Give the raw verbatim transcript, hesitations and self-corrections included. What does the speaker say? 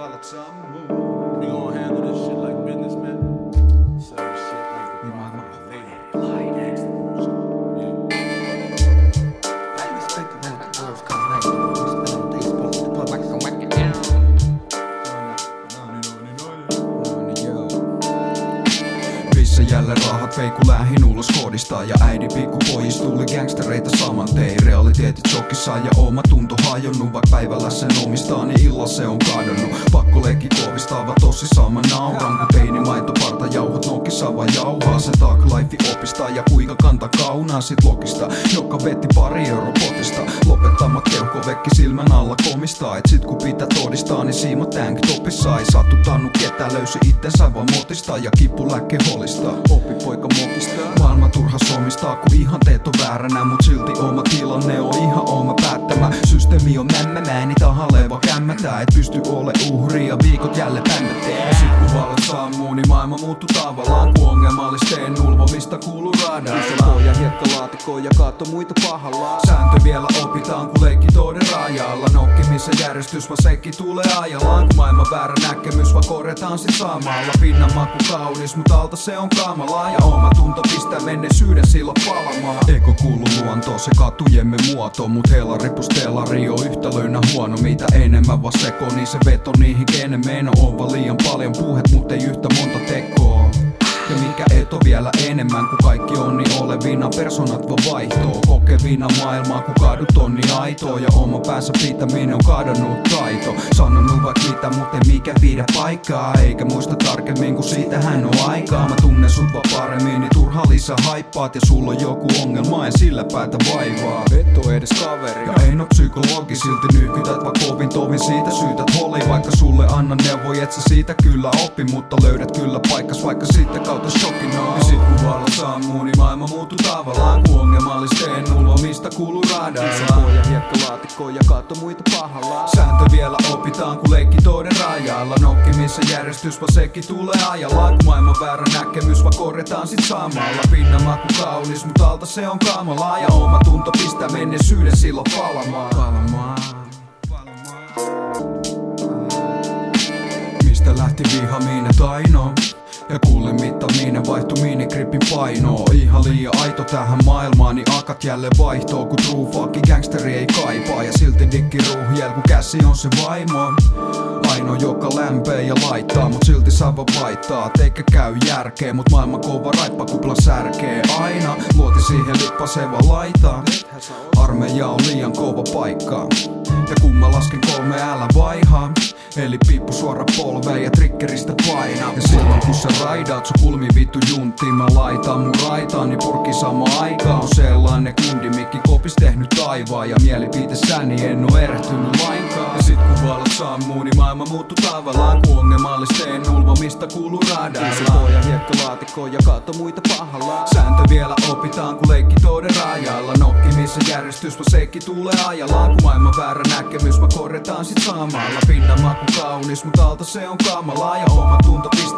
valot sammuu. We gon' handle this shit like business, man. Serve shit like the mama. Jälleen rahat vei kun lähin ulos kodista. Ja äidin pikkupojis tuli gangstereita saman tein. Realiteetit shokissa ja oma tunto hajonnut. Vaik päivällä sen omistaa, niin illalla se on kadonnut. Pakko leikki kovistaa, vaan tosissaan mä nauran. Kun teini maitoparta jauhot nokissa vaan jauhaa. Sen taak life opistaa ja kuinka kanta kaunaa sit lokista. Joka vetti pari euro potista. Lopettamat keuhkovekki silmän alla komistaa. Et sit kun pitää todistaa, niin siima tank topissa. Ei satuttanut ketä, löysi itsensä vaan motista. Ja kipuläkke holista. Oppi poika mokistaa. Maailma turha somistaa, kun ihanteet on vääränä. Mut silti oma tilanne on ihan oma päättämä. Systeemi on mämmä, mä en tahalleen kämmätää. Et pysty ole uhri ja viikot jälleen pämmätee. Ja sit kun valot sammuu, niin maailma muuttuu tavallaan. Kun ongelmallisteen ulvomista kuuluu radarilla. Iso poja hiekkalaatikko ja kaatto muita pahallaan. Sääntö vielä opitaan, kun leikki toden rajalla. Nokkimisen järjestys vaan sekin tulee ajallaan. Kun maailman väärä näkemys vaan korjataan sit samalla. Pinnan maku kaunis, mut alta se on kamalaa. Ja oma tunto pistää menneisyyden silloin palamaan. Eko kuuluu luontoon, se katujemme muoto. Mut helaripustellari on yhtälönä huono. Mitä enemmän vaan seko, niin se veto niihin kenen meno on. Vaan liian paljon puhet, mut ei yhtä monta tekoa. Ja mikä eto vielä enemmän, kun kaikki on niin olevina. Personat vaan vaihtoo, kokevina maailmaa. Kun kadut on niin aitoa ja oma päänsä pitäminen on kadonnut taito. Sanonut vaik mitä, mut ei mikä pidä paikkaa. Eikä muista tarkemmin, kun siitähän on aikaa. Mä tunnen sut vaan paremmin, niin turha lisää haippaat. Ja sulla on joku ongelma, en sillä päätä vaivaa. Et oo edes kaveri ja en oo psykologi, silti nyhkytät vaan kovin tovin. Siitä syytät holi, vaikka sulle annan neuvoi. Et sä siitä kyllä oppi, mutta löydät kyllä paikkas, vaikka sitten kautta shokin on. Ja sit kun valot sammuu, niin maailma muuttuu tavallaan. Kun ongelmallisteen ulvomista kuuluu radarilla. Iso poja hiekkalaatikko ja kaatto muita pahallaan. Sääntö vielä opitaan, kun leikki toden rajalla. Nokkimisen järjestys vaan sekin tulee ajallaan. Kun maailman väärä näkemys vaan korjataan sit samalla. Pinnan maku kaunis, mut alta se on kamalaa. Ja oma tunto pistää menneisyyden silloin palamaan. Palamaan. Mistä lähti vihamiinen taino? Ja kuulin mittaminen vaihtui minikrippin painoa. Ihan liian aito tähän maailmaan, niin akat jälleen vaihtoo. Kun true fucking gangsteri ei kaipaa. Ja silti dikki ruhjel, kun käsi on se vaimo. Aino joka lämpee ja laittaa, mut silti sä vaan vaihtaat. Eikä käy järkeä, mut maailman kova raippakupla särkee aina. Luoti siihen lippaseen vaan laitaa. Armeija on liian kova paikka. Ja kun mä lasken kolme, älä vaihaa. Eli piippu suora polveen ja triggeristä painaa. Ja silloin kun sä raidaat sun kulmi vittu juntiin, mä laitan mun raitaan, niin purki sama aikaa. On sellainen kundi, mikki kopis tehnyt taivaan. Ja mielipiteessäni en oo erehtynyt lainkaan. Ja sit kun valot sammuu, niin maailma muuttuu tavallaan. Kun ongelmallisteen ulvomista kuuluu radarilla. Iso poja hiekkalaatikko ja kaatto muita pahallaan. Sääntö vielä opitaan, kun leikki toden rajalla. Nokkimisen järjestys vaan sekin tulee ajallaan. Kun maailman väärä näkemys vaan korjataan sit samalla. Pinnan maku kaunis, mut alta se on kamalaa. Ja oma tunto pistää